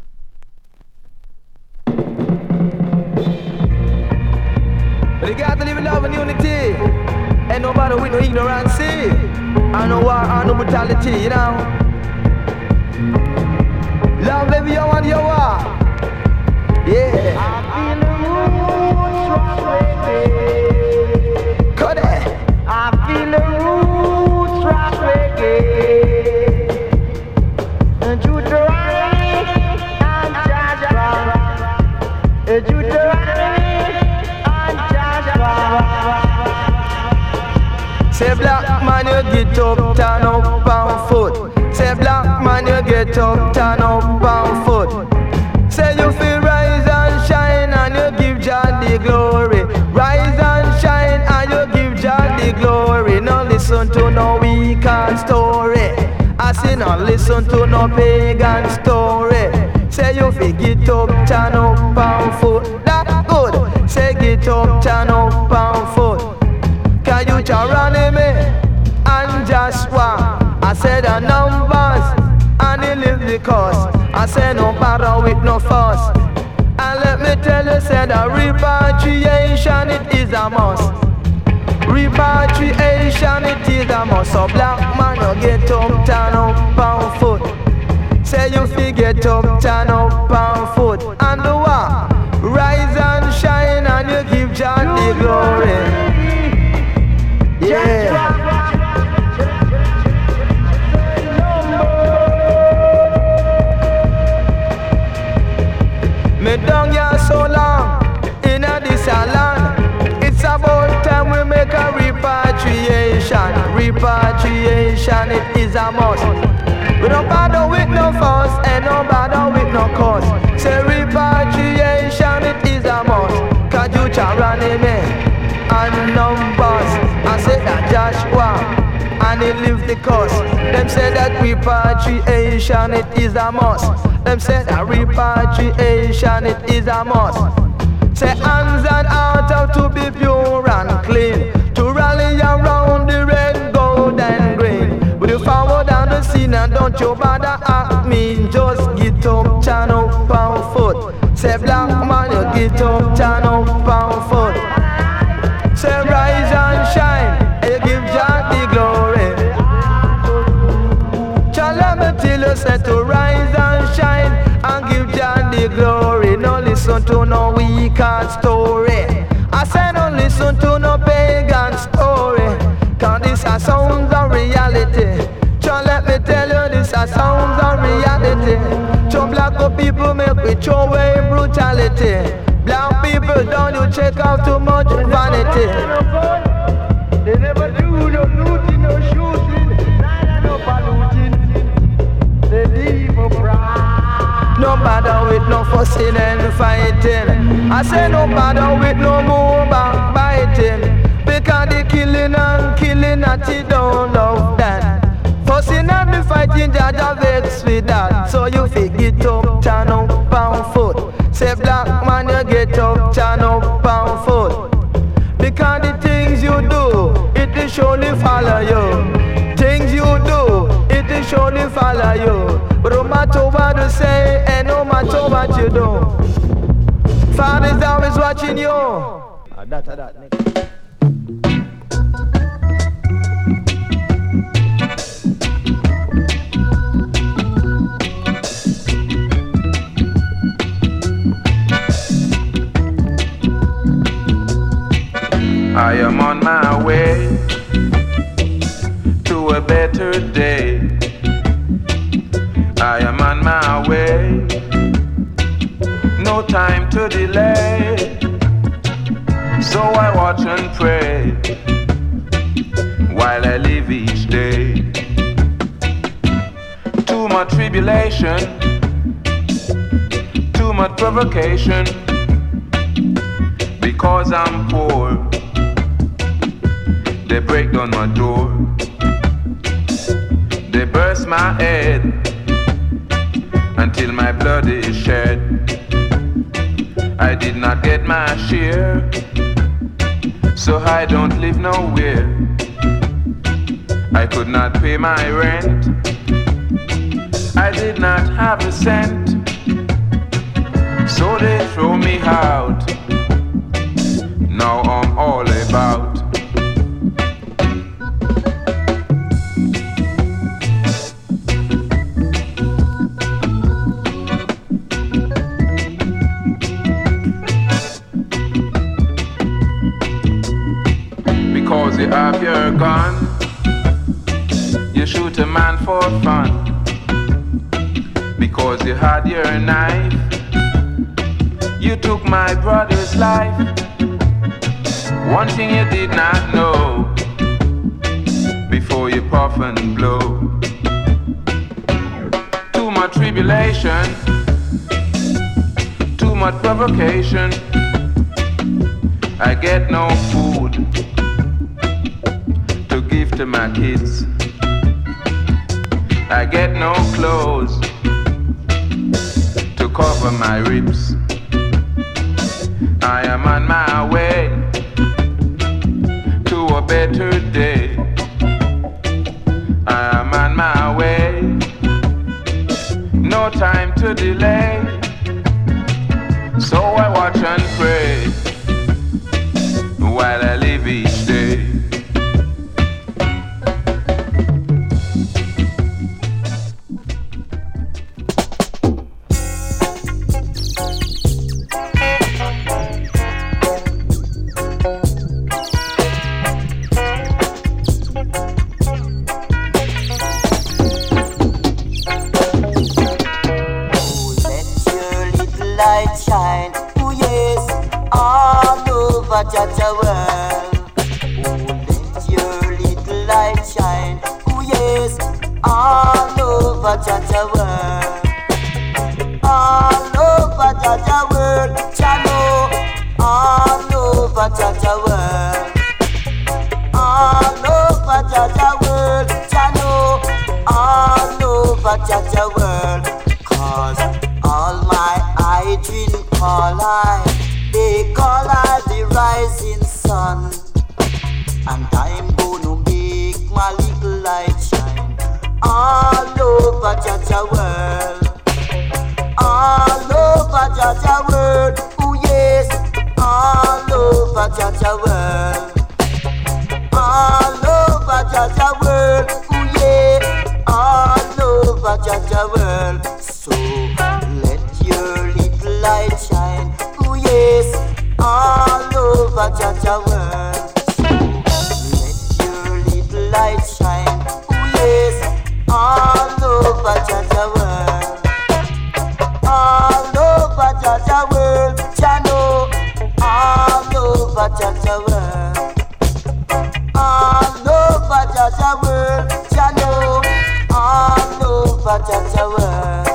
But you got to live in love and unity. Ain't nobody with no ignorance, and no war and no brutality, you know. Love every you and you are. Yeah. I feel the roots rock reggae. Cut it. I feel the roots rock reggae. And Deuteronomy and Joshua. Deuteronomy and Joshua. Say black man you get up, turn up on foot. Say black man you get up, turn up on foot. Say you feel rise and shine and you give Jah the glory. Rise and shine and you give Jah the glory. No listen to no weekend story. I say no listen to no pagan story. Say you feel get up, turn up on foot. That good. Say get up, turn up on foot. Can you Geronimo and Joshua? I said the numbers and he live the cause. I said no bother with no fuss. And let me tell you, said the repatriation it is a must. Repatriation it is a must. So black man you get up, turn up on foot. Say you fi get up, turn up on foot. And do what? Rise and shine and you give Jah the glory. Yeah. Me down here so long in a this land. It's about time we make a repatriation. Repatriation it is a must. We don't bother with no fuss and no bother with no cause. Say repatriation it is a must. Cause you Geronimo and numbers. I say that Joshua and he live the cause. Them say that repatriation it is a must. Them say that repatriation it is a must. Say hands and heart have to be pure and clean, to rally around the red, gold and green. With you forward on the scene and don't you bother at me. Just get up, turn up on foot. Say black man you get up, turn up on foot. Say rise and shine, and you give Jah the glory. Jah let me tell you, say to rise and shine and give Jah the glory. No listen to no weekend story. I say no listen to no pagan story. Cause this a sounds of reality. Jah let me tell you, this a sounds of reality. To black people make we throw away brutality. Black people don't you check out too much vanity. They never do no looting, no shooting, no polluting. They leave a pride. No bother with no fussing and fighting. I say no bother with no more backbiting. Because the killing and killing that you don't love that. Fussing and me fighting, Jah vex with that. So you fig it up, turn up on foot. Say black man you get up, turn up on foot. Because the things you do, it will surely follow you. Things you do, it will surely follow you. But no matter what you say, and no matter what you do, Father's always watching you. Ah, that, that, that. I am on my way to a better day. I am on my way, no time to delay. So I watch and pray while I live each day. Too much tribulation, too much provocation, because I'm poor. They break down my door, they burst my head until my blood is shed. I did not get my share, so I don't live nowhere. I could not pay my rent, I did not have a cent, so they throw me out. Now I'm all about. Because you have your gun, you shoot a man for fun. Because you had your knife, you took my brother's life. One thing you did not know before you puff and blow. Too much tribulation, too much provocation. I get no food to give to my kids. I get no clothes to cover my ribs. I am on my way to a better day. I am on my way, no time to delay. So I watch and pray while I live each day. Jaja world, oh let your little light shine. Oh yes, all over Jaja world, all over Jaja world. Chano, all over Jaja world, all over Jaja world. Chano, all over Jaja world. 'Cause all my I drink call I. They call I the rising sun, and I'm gonna make my little light shine all over Jaja world, all over Jaja world. Oh yes, all over Jaja world, all over Jaja world. Oh yeah, all over Jaja world. So let your little light shine. Yes, all over Jaja world. So let your little light shine. Oh yes, all over Jaja world, all over Jaja world. Chano, all over Jaja world, all over Jaja world. Chano, all over Jaja world.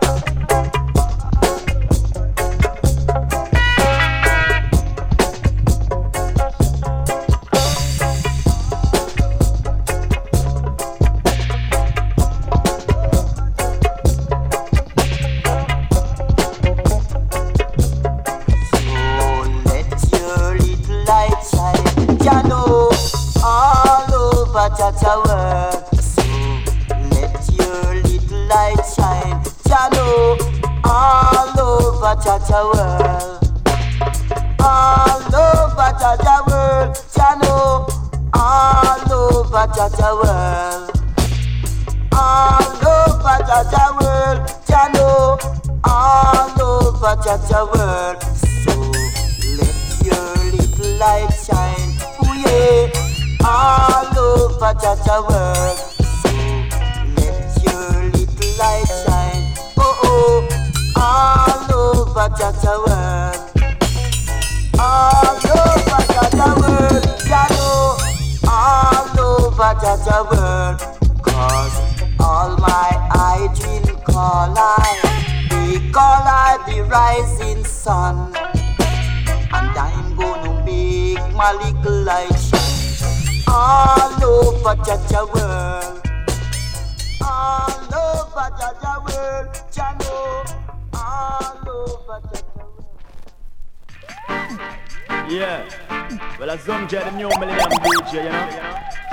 Jaja world, so let your little light shine. Jano, all over Jaja world, all over Jaja world. Jano, all over Jaja world, all over Jaja world. Jano, all over Jaja world. So let your little light shine. Oh yeah, all over Jaja world. So let your little light shine. Oh oh, all over Jaja world, all over Jaja world. Jano, all over Jaja world. 'Cause all my I dream call I, they call I the rising sun, and I'm gonna make my little light shine all over Jaja world, all over Jaja world. Jano, all over Jaja world. Yeah, well, as some J, the new millennium D J, you know.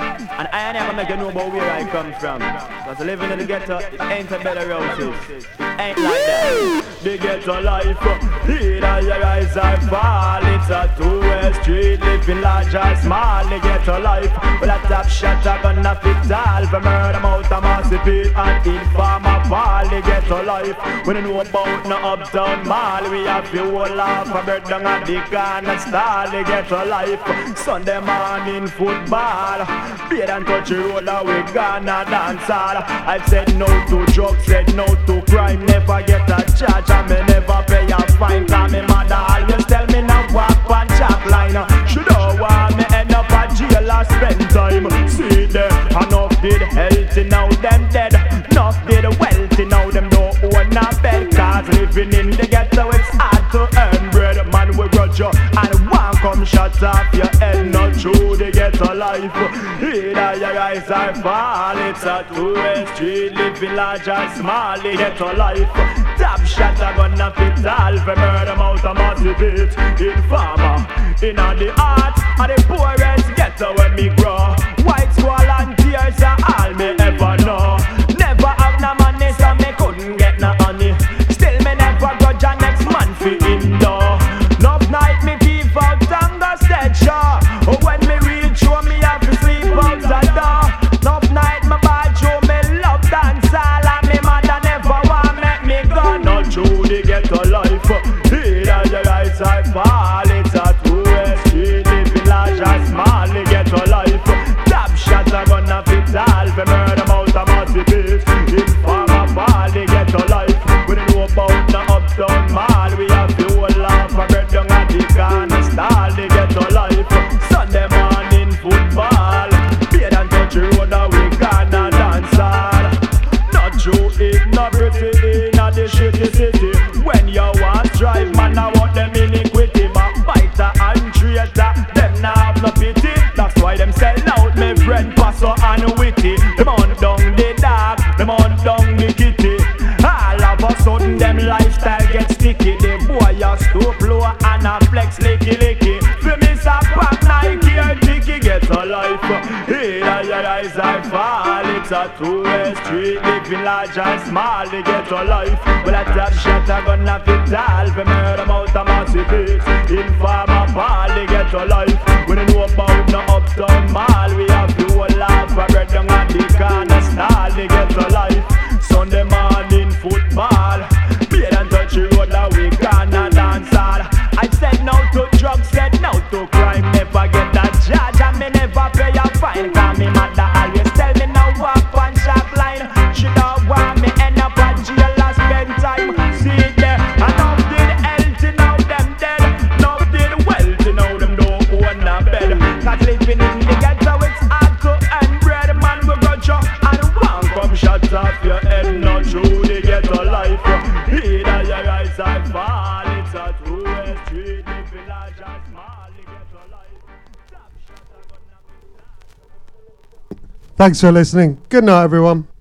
And I never make you know about where I come from. Cause living in the ghetto, it ain't a better houses. It ain't like that. The ghetto life, either your rise or fall. It's a two-way street, living large or small. The ghetto life, well a top shot a gonna fit all. For murder, mouth, a massive beat and informer ball. The ghetto life, when you know about no uptown mall. We have to hold off a bird down at the corner stall. The ghetto life, Sunday morning football. Beard and touch the road and we gonna dance all. I said no to drugs, said no to crime. Never get a charge and me never pay a fine. Cause me mother always tell me now walk on chalk line. Should I want me end up a jail or spend time? See there, enough did healthy, now them dead. Enough did wealthy, now them don't own a bed. Cause living in the ghetto it's hard to earn bread. Man we grudge you and one come shut off your head. Not true, the ghetto life. Either your rise or fall. It's a two-way street, living large or small. The ghetto life. Top shot a gonna fit all. For murder mouth a massive beat. Informer in the heart of the poorest ghetto where me grow. White squall and tears are all me ever know. Never have no money so me couldn't get no honey. Still me never grudge a next man fi indoor. Love night me keep out tango stage show. When me reach home me have to sleep out the door. Love night my bathroom me love dance all. And me mother never want make me go. Not true the ghetto life. Either your rise or fall. It's a two-way street living large or small. The ghetto life. Top shot a gonna fit all. For murder mouth a massive beat. Informer ball. The ghetto life. We don't know about no uptown mall. We have to hold off a bread down at the corner stall. The ghetto life. Sunday morning football. Beard and touch the road and we gonna dance all. Not true, it's not pretty in a the shitty city. When you want drive, man, I want them iniquity. But fighter and traitor, them not have no pity. That's why them sell out me friend Paso and Witty. Them on down the dog, them on down the kitty. All of a sudden them lifestyle get sticky. The boy a stoop low and a flex licky licky. For me stop back Nike or Dicky get a life. Either your rise or fall. It's a two-way street living large or small. They get a life. Well a top shot a gonna fit all. For murder mouth a massive beat. Informer ball. They get a life. We don't know about no uptown mall. We have to hold off a bread down at the corner stall. They get a life. Sunday morning football. Beard and touch the road and we gonna dance all. I said no to drugs, said no to crime. Never get a charge and me never pay a fine. Cause me mother always tell me now walk on sharp line. She don't want me end up at jail or spend time. See there, enough did healthy, now them dead. Enough did wealthy, now them don't own a bed. Cause living in the ghetto it's hard to earn bread. Man we grudge you and one come shut off your head. Not true, the ghetto life. Either your rise or fall. It's a two-way street, living large or small. The ghetto life. Thanks for listening. Good night, everyone.